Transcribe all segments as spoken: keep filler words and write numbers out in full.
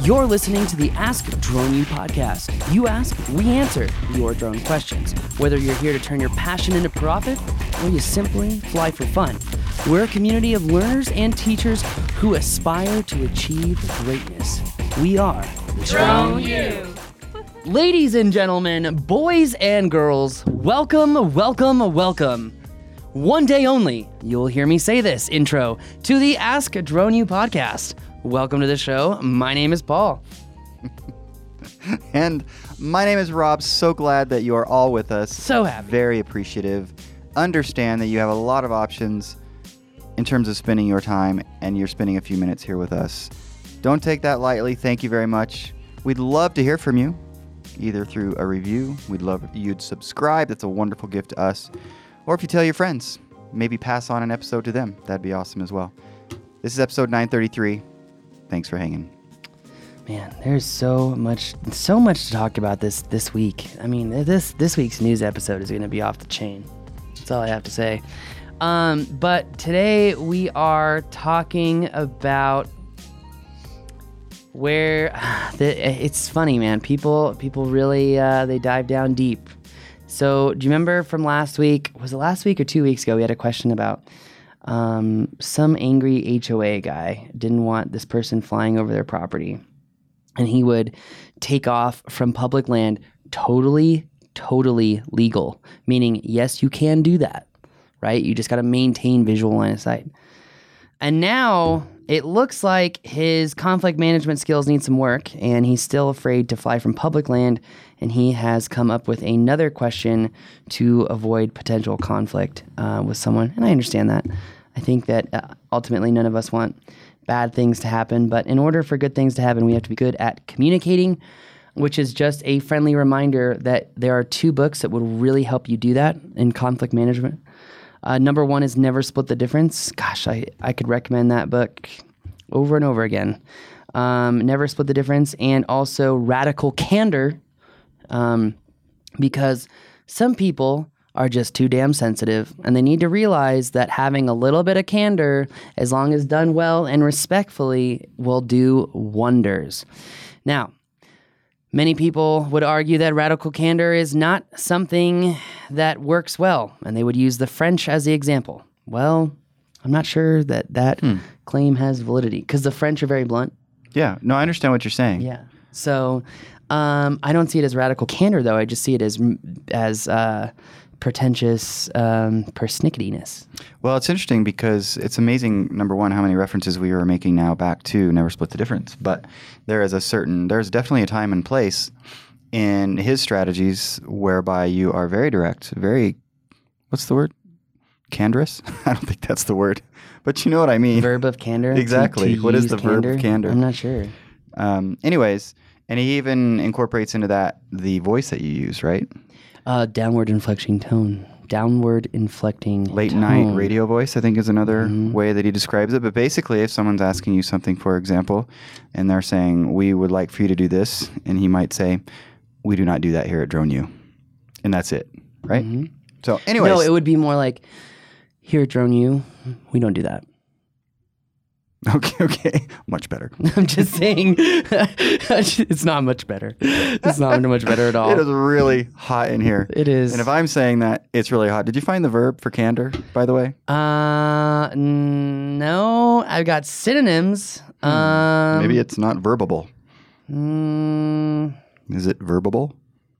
You're listening to the Ask Drone U podcast. You ask, we answer your drone questions. Whether you're here to turn your passion into profit or you simply fly for fun, we're a community of learners and teachers who aspire to achieve greatness. We are Drone U. Ladies and gentlemen, boys and girls, welcome, welcome, welcome. One day only, you'll hear me say this intro to the Ask Drone U podcast. Welcome to the show. My name is Paul. And my name is Rob. So glad that you are all with us. So happy. Very appreciative. Understand that you have a lot of options in terms of spending your time, and you're spending a few minutes here with us. Don't take that lightly. Thank you very much. We'd love to hear from you, either through a review. We'd love if you'd subscribe. That's a wonderful gift to us. Or if you tell your friends, maybe pass on an episode to them. That'd be awesome as well. This is episode nine thirty-three. Thanks for hanging. Man, there's so much, so much to talk about this this week. I mean, this this week's news episode is going to be off the chain. That's all I have to say. Um, but today we are talking about where the, it's funny, man. People people really uh, they dive down deep. So, do you remember from last week? Was it last week or two weeks ago? We had a question about. Um, some angry H O A guy didn't want this person flying over their property, and he would take off from public land totally, totally legal, meaning, yes, you can do that, right? You just got to maintain visual line of sight. And now it looks like his conflict management skills need some work, and he's still afraid to fly from public land, and he has come up with another question to avoid potential conflict uh, with someone, and I understand that. I think that uh, ultimately none of us want bad things to happen, but in order for good things to happen, we have to be good at communicating, which is just a friendly reminder that there are two books that will really help you do that in conflict management. Uh, number one is Never Split the Difference. Gosh, I, I could recommend that book over and over again. Um, Never Split the Difference, and also Radical Candor, um, because some people are just too damn sensitive, and they need to realize that having a little bit of candor, as long as done well and respectfully, will do wonders. Now, many people would argue that radical candor is not something that works well, and they would use the French as the example. Well, I'm not sure that that hmm. claim has validity, because the French are very blunt. Yeah, no, I understand what you're saying. Yeah, so um, I don't see it as radical candor, though. I just see it as as uh, pretentious um, persnicketyness. Well, it's interesting because it's amazing, number one, how many references we are making now back to Never Split the Difference. But there is a certain, there's definitely a time and place in his strategies whereby you are very direct, very, what's the word? Candorous? I don't think that's the word. But you know what I mean. Verb of candor? Exactly. To, to what is the candor? verb of candor? I'm not sure. Um, anyways, and he even incorporates into that the voice that you use, right? Uh, downward inflecting tone. Downward inflecting Late tone. night radio voice, I think, is another mm-hmm. way that he describes it. But basically, if someone's asking you something, for example, and they're saying, we would like for you to do this, and he might say, we do not do that here at Drone U. And that's it, right? Mm-hmm. So anyways. No, it would be more like, here at Drone U, we don't do that. Okay, okay. Much better. I'm just saying, it's not much better. It's not much better at all. It is really hot in here. It is. And if I'm saying that, it's really hot. Did you find the verb for candor, by the way? Uh, n- no. I've got synonyms. Hmm. Um, Maybe it's not verbable. Mm, is it verbable?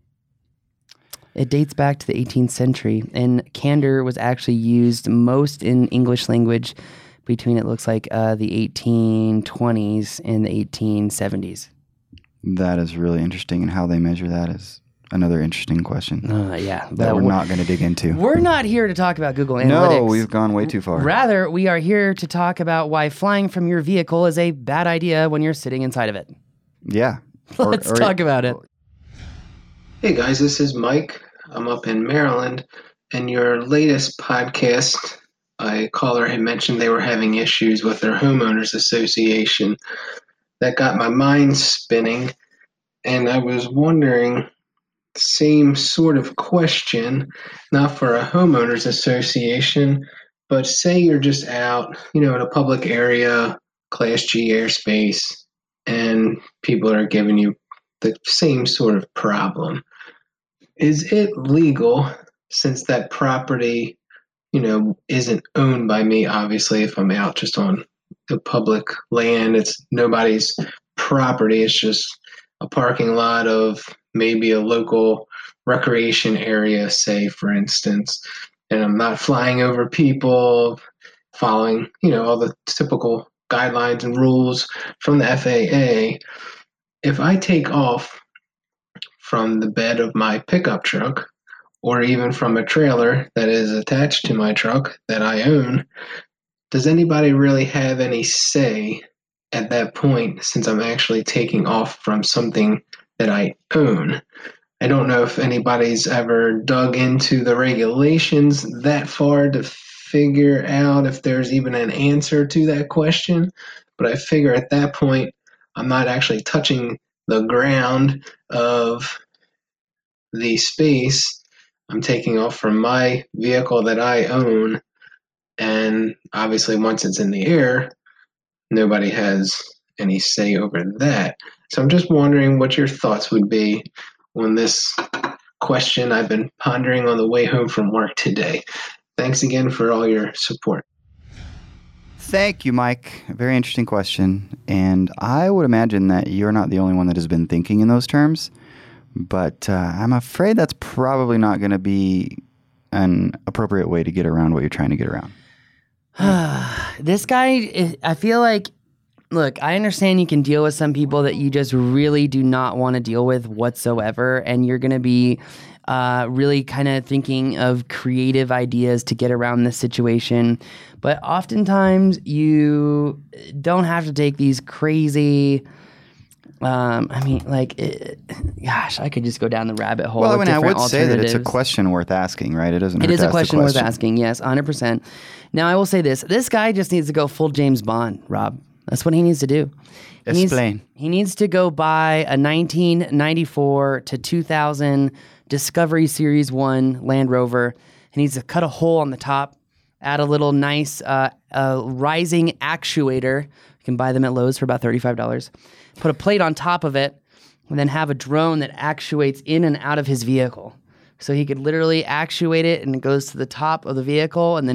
It dates back to the eighteenth century, and candor was actually used most in English language between, it looks like, uh, the eighteen twenties and the eighteen seventies. That is really interesting, and how they measure that is another interesting question. Uh, yeah. That we're, we're not going to dig into. We're not here to talk about Google Analytics. No, we've gone way too far. Rather, we are here to talk about why flying from your vehicle is a bad idea when you're sitting inside of it. Yeah. Let's or, or, talk about it. Hey guys, this is Mike. I'm up in Maryland, and your latest podcast, a caller had mentioned they were having issues with their homeowners association. That got my mind spinning, and I was wondering, same sort of question, not for a homeowners association, but say you're just out, you know, in a public area, Class G airspace, and people are giving you the same sort of problem. Is it legal, since that property, you know, isn't owned by me? Obviously, if I'm out just on the public land, it's nobody's property. It's just a parking lot of maybe a local recreation area, say, for instance. And I'm not flying over people, following, you know, all the typical guidelines and rules from the F A A. If I take off from the bed of my pickup truck, or even from a trailer that is attached to my truck that I own, does anybody really have any say at that point, since I'm actually taking off from something that I own? I don't know if anybody's ever dug into the regulations that far to figure out if there's even an answer to that question, but I figure at that point, I'm not actually touching the ground of the space. I'm taking off from my vehicle that I own, and obviously once it's in the air, nobody has any say over that. So I'm just wondering what your thoughts would be on this question I've been pondering on the way home from work today. Thanks again for all your support. Thank you, Mike. A very interesting question. And I would imagine that you're not the only one that has been thinking in those terms. But uh, I'm afraid that's probably not going to be an appropriate way to get around what you're trying to get around. This guy, I feel like, look, I understand you can deal with some people that you just really do not want to deal with whatsoever, and you're going to be uh, really kind of thinking of creative ideas to get around this situation. But oftentimes, you don't have to take these crazy... Um, I mean, like, it, gosh, I could just go down the rabbit hole. Well, I of mean, I different would say that it's a alternatives. question worth asking, right? It doesn't. It hurt is to a ask the question worth question. asking. Yes, one hundred percent. Now, I will say this: this guy just needs to go full James Bond, Rob. That's what he needs to do. He Explain. Needs, he needs to go buy a nineteen ninety-four to two thousand Discovery Series One Land Rover. He needs to cut a hole on the top, add a little nice uh, uh, rising actuator. You can buy them at Lowe's for about thirty-five dollars. Put a plate on top of it, and then have a drone that actuates in and out of his vehicle. So he could literally actuate it, and it goes to the top of the vehicle, and then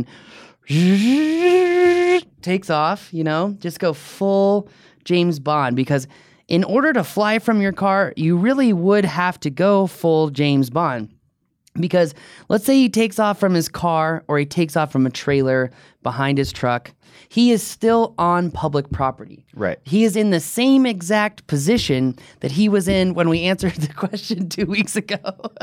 takes off, you know? Just go full James Bond, because in order to fly from your car, you really would have to go full James Bond. Because let's say he takes off from his car, or he takes off from a trailer behind his truck. He is still on public property. Right. He is in the same exact position that he was in when we answered the question two weeks ago.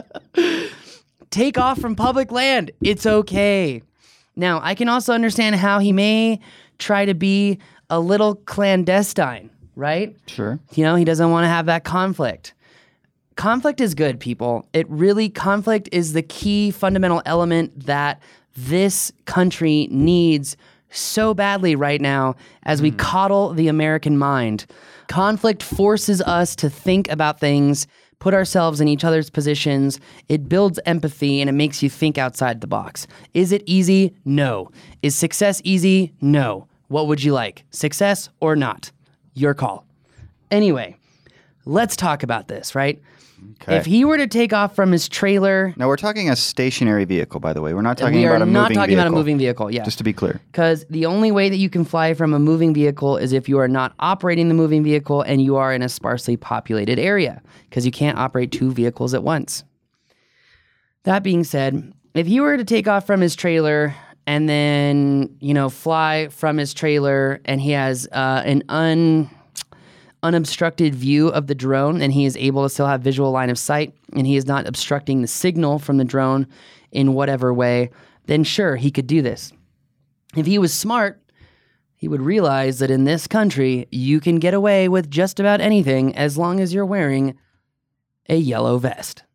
Take off from public land. It's okay. Now, I can also understand how he may try to be a little clandestine, right? Sure. You know, he doesn't want to have that conflict. Conflict is good, people. It really, conflict is the key fundamental element that this country needs so badly right now as we mm. coddle the American mind. Conflict forces us to think about things, put ourselves in each other's positions. It builds empathy, and it makes you think outside the box. Is it easy? No. Is success easy? No. What would you like? Success or not? Your call. Anyway, let's talk about this, right? Okay. If he were to take off from his trailer... Now, we're talking a stationary vehicle, by the way. We're not talking we about a moving vehicle. We are not talking about a moving vehicle, yeah. Just to be clear. Because the only way that you can fly from a moving vehicle is if you are not operating the moving vehicle and you are in a sparsely populated area, because you can't operate two vehicles at once. That being said, if he were to take off from his trailer and then, you know, fly from his trailer, and he has uh, an un... unobstructed view of the drone, and he is able to still have visual line of sight, and he is not obstructing the signal from the drone in whatever way, then sure, he could do this. If he was smart, he would realize that in this country, you can get away with just about anything as long as you're wearing a yellow vest.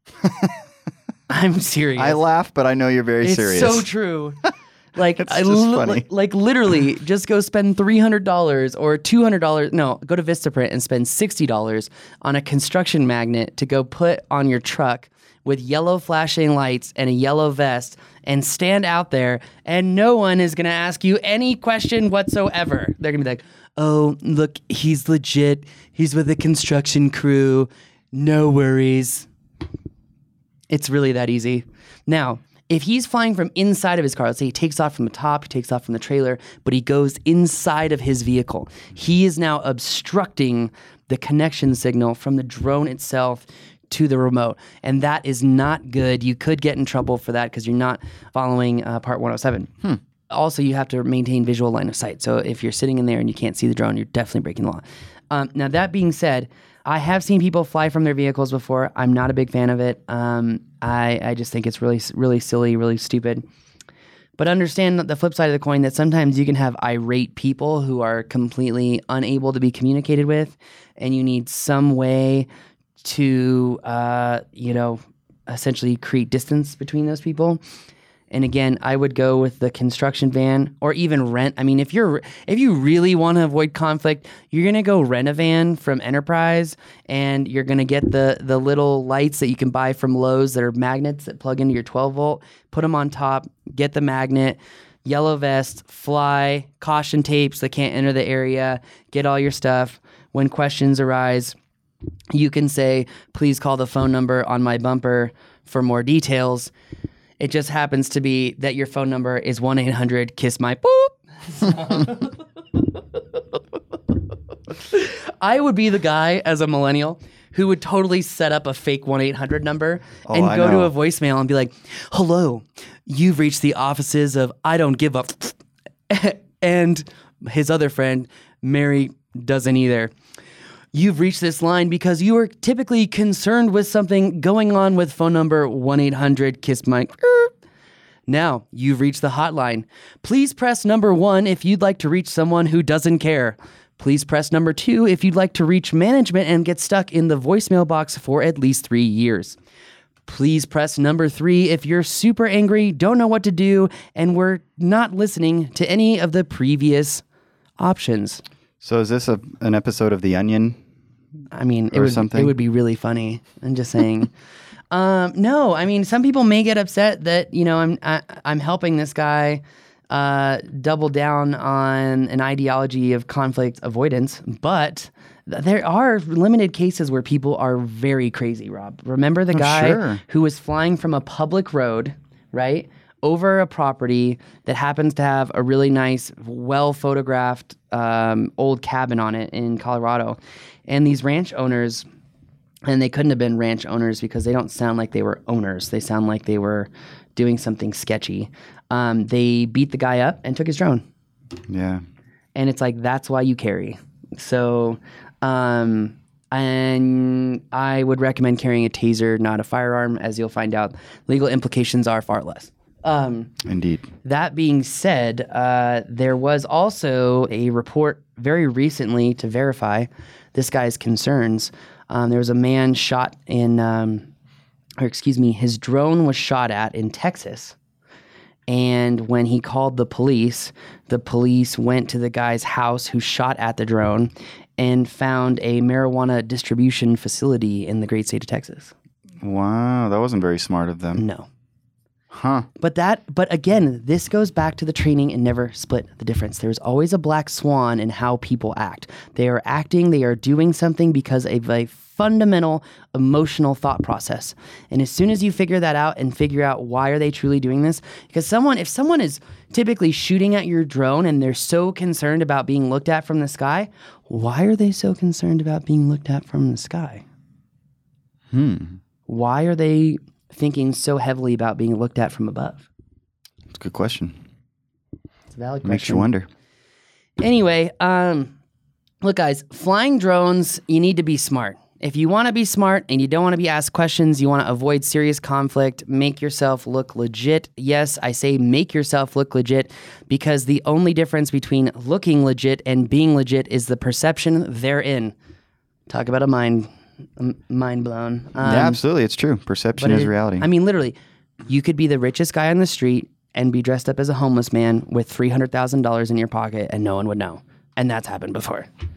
I'm serious. I laugh, but I know you're very it's serious. It's so true. Like, it's I just li- funny. Like, like literally, just go spend three hundred dollars or two hundred dollars. No, go to Vistaprint and spend sixty dollars on a construction magnet to go put on your truck with yellow flashing lights and a yellow vest, and stand out there, and no one is going to ask you any question whatsoever. They're going to be like, oh, look, he's legit. He's with a construction crew. No worries. It's really that easy. Now, if he's flying from inside of his car, let's say he takes off from the top, he takes off from the trailer, but he goes inside of his vehicle, he is now obstructing the connection signal from the drone itself to the remote. And that is not good. You could get in trouble for that because you're not following uh, Part one oh seven. Hmm. Also, you have to maintain visual line of sight. So if you're sitting in there and you can't see the drone, you're definitely breaking the law. Um, now, that being said, I have seen people fly from their vehicles before. I'm not a big fan of it. Um, I, I just think it's really, really silly, really stupid. But understand the flip side of the coin that sometimes you can have irate people who are completely unable to be communicated with, and you need some way to, uh, you know, essentially create distance between those people. And again, I would go with the construction van or even rent. I mean, if you're if you really want to avoid conflict, you're gonna go rent a van from Enterprise, and you're gonna get the the little lights that you can buy from Lowe's that are magnets that plug into your twelve volt. Put them on top. Get the magnet. Yellow vest. Fly. Caution tapes that can't enter the area. Get all your stuff. When questions arise, you can say, "Please call the phone number on my bumper for more details." It just happens to be that your phone number is one eight hundred kiss my boop. So I would be the guy as a millennial who would totally set up a fake one eight hundred number Oh, and I go know. to a voicemail and be like, hello, you've reached the offices of I Don't Give a and his other friend, Mary doesn't either. You've reached this line because you are typically concerned with something going on with phone number one eight hundred kiss my. Now, you've reached the hotline. Please press number one if you'd like to reach someone who doesn't care. Please press number two if you'd like to reach management and get stuck in the voicemail box for at least three years. Please press number three if you're super angry, don't know what to do, and we're not listening to any of the previous options. So is this a, an episode of The Onion? I mean, it Or would something? it would be really funny. I'm just saying. um, no, I mean, some people may get upset that you know I'm I, I'm helping this guy uh, double down on an ideology of conflict avoidance, but th- there are limited cases where people are very crazy. Rob, remember the Oh, guy sure. who was flying from a public road, right? Over a property that happens to have a really nice, well-photographed um, old cabin on it in Colorado. And these ranch owners, and they couldn't have been ranch owners because they don't sound like they were owners. They sound like they were doing something sketchy. Um, they beat the guy up and took his drone. Yeah. And it's like, that's why you carry. So, um, and I would recommend carrying a taser, not a firearm, as you'll find out. Legal implications are far less. Um, Indeed. that being said, uh, there was also a report very recently to verify this guy's concerns. Um, there was a man shot in, um, or excuse me, his drone was shot at in Texas. And when he called the police, the police went to the guy's house who shot at the drone and found a marijuana distribution facility in the great state of Texas. Wow, that wasn't very smart of them. No. Huh. But that, but again, this goes back to the training and never split the difference. There's always a black swan in how people act. They are acting, they are doing something because of a fundamental emotional thought process. And as soon as you figure that out and figure out why are they truly doing this, because someone, if someone is typically shooting at your drone and they're so concerned about being looked at from the sky, why are they so concerned about being looked at from the sky? Hmm. Why are they thinking so heavily about being looked at from above? It's a good question. It's a valid It makes you question. wonder. Anyway, um, look, guys, flying drones, you need to be smart. If you want to be smart and you don't want to be asked questions, you want to avoid serious conflict, make yourself look legit. Yes, I say make yourself look legit because the only difference between looking legit and being legit is the perception therein. Talk about a mind, a mind blown. Um, yeah, absolutely. It's true. Perception but is it- reality. I mean, literally, you could be the richest guy on the street and be dressed up as a homeless man with three hundred thousand dollars in your pocket and no one would know. And that's happened before.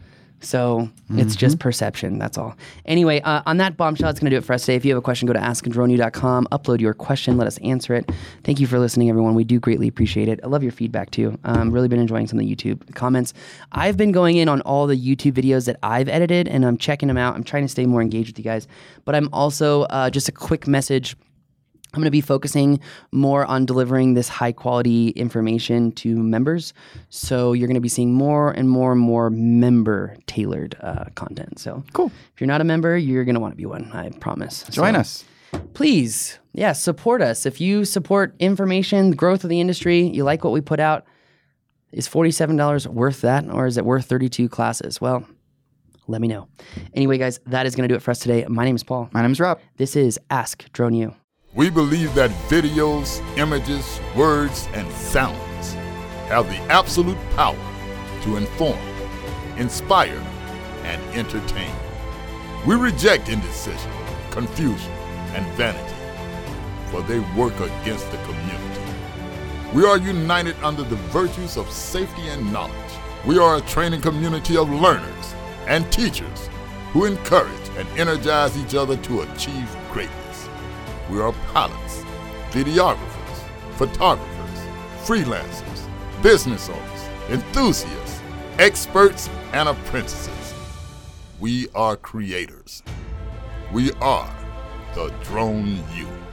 So it's just perception. That's all. Anyway, uh, on that bombshell, that's going to do it for us today. If you have a question, go to ask drone u dot com. Upload your question. Let us answer it. Thank you for listening, everyone. We do greatly appreciate it. I love your feedback, too. Um, really been enjoying some of the YouTube comments. I've been going in on all the YouTube videos that I've edited, and I'm checking them out. I'm trying to stay more engaged with you guys. But I'm also, uh, just a quick message, I'm going to be focusing more on delivering this high quality information to members. So you're going to be seeing more and more and more member tailored uh, content. So Cool. If you're not a member, you're going to want to be one, I promise. Join So us. Please, yeah, support us. If you support information, the growth of the industry, you like what we put out, is forty-seven dollars worth that, or is it worth thirty-two classes? Well, let me know. Anyway, guys, that is going to do it for us today. My name is Paul. My name's Rob. This is Ask Drone U. We believe that videos, images, words, and sounds have the absolute power to inform, inspire, and entertain. We reject indecision, confusion, and vanity, for they work against the community. We are united under the virtues of safety and knowledge. We are a training community of learners and teachers who encourage and energize each other to achieve greatness. We are pilots, videographers, photographers, freelancers, business owners, enthusiasts, experts, and apprentices. We are creators. We are the Drone U.